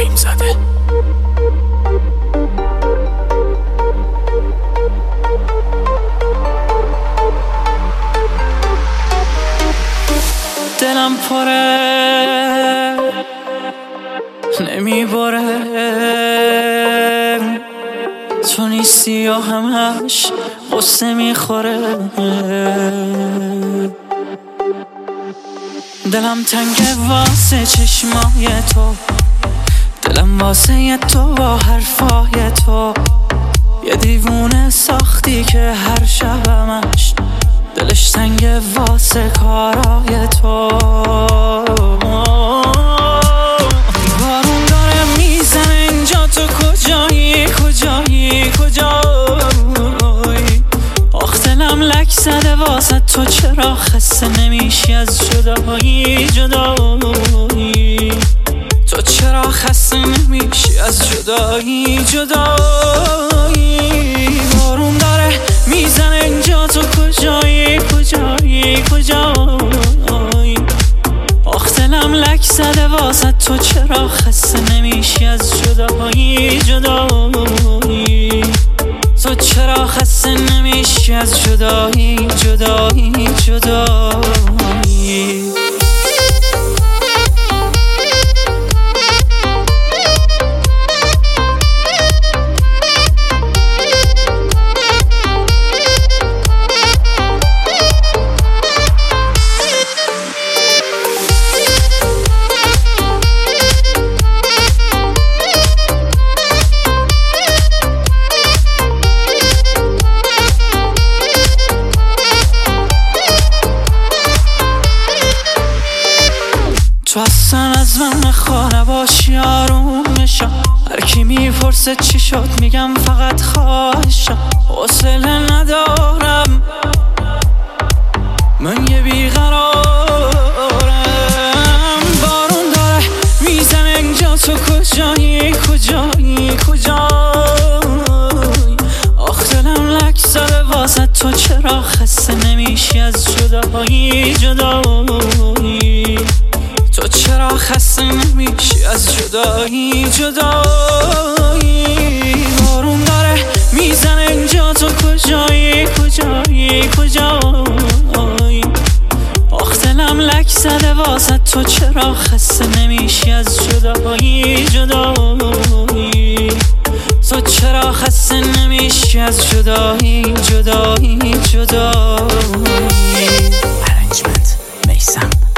ابراهیم زده. دلم پره نمیباره، تو نیستی یا همش قصه میخوره. دلم تنگه واسه چشمای تو، دلم واسه تو با حرفای تو. یه دیوونه ساختی که هر شبمش دلش تنگه واسه کارای تو. بارون داره میزنه اینجا، تو کجایی کجایی کجایی؟ آخ دلم لک زده واسه تو، چرا خسته نمیشی از جدایی جدایی؟ تو چرا خسته نمیشی از جدایی جدایی؟ بارون داره میزنه اینجا، تو کجایی کجایی کجایی؟ آخ دلم لک زده واسه تو، چرا خسته نمیشی از جدایی جدایی؟ تو چرا خسته نمیشی از جدایی جدایی جدایی؟ تو اصلا از من خانه باشی آرومشم، هر کی میپرسه چی شد میگم فقط خواهشم. حوصله ندارم من یه بیقرارم. بارون داره میزنه اینجا، تو کجایی کجایی کجایی؟ آخ دلم لک زده واسه تو، چرا خسته نمیشی از جدایی جدایی؟ تو چرا خسته نمیشی از جدایی جدایی؟ بارون داره میزنه اینجا، تو کجایی کجایی کجایی؟ آخ دلم لک زده واسه تو، چرا خسته نمیشی از جدایی جدایی؟ تو چرا خسته نمیشی از جدایی جدایی جدایی؟ Arrangement میثم.